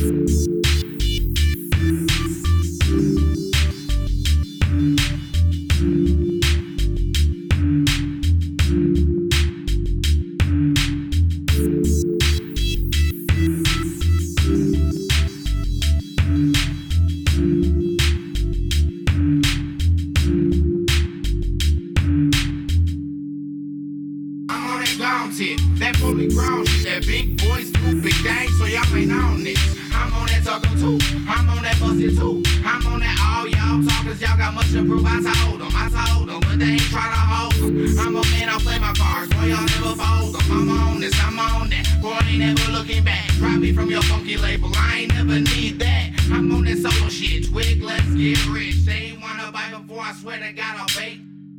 That fully grown shit, that big boy stupid gang, so y'all ain't on this. I'm on that taco too, I'm on that busted too. I'm on that all y'all talkers, y'all got much to prove. I told them, but they ain't try to hold them. I'm a man, I'll play my cards, boy, y'all never fold them. I'm on this, I'm on that, boy, ain't never looking back. Drop me from your funky label, I ain't never need that. I'm on that solo shit, twig, let's get rich. They ain't wanna bite before I swear to God I'll bake.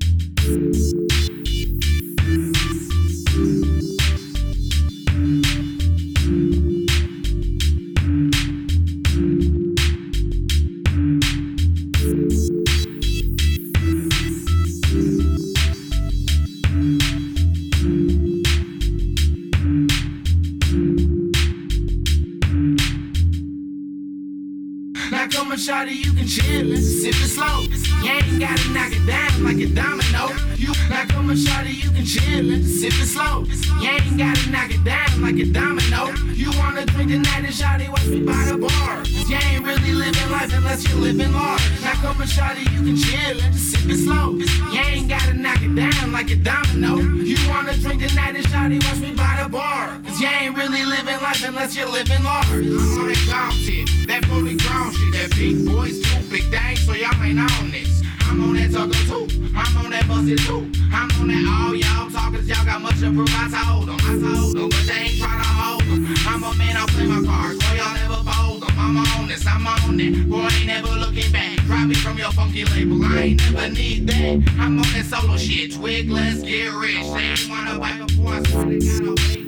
Now come on, shawty, you can chill and sip it slow. You ain't gotta knock it down like a domino. Now come on, shawty, you can chill and sip it slow. You ain't gotta knock it down like a domino. You wanna drink tonight and shawty, watch me by the bar. Cause you ain't really living life unless you're living large. Now come on, shawty, you can chill and sip it slow. You ain't gotta knock it down like a domino. You wanna drink tonight and shawty, watch me by the bar. Cause you ain't really living life unless you're living large. I'm on that dog shit, that fully grown shit. That big boys too big dang, so y'all ain't on this. I'm on that taco too, I'm on that busted too. I'm on that all y'all talkers, y'all got much to prove. I told them, but they ain't try to hold them. I'm a man, I'll play my cards, boy, y'all never fold them. I'm on this, I'm on that, boy, ain't never looking back. Drop me from your funky label, I ain't never need that. I'm on that solo shit, twig, let's get rich. They ain't wanna bite before I swear to God I'll wait.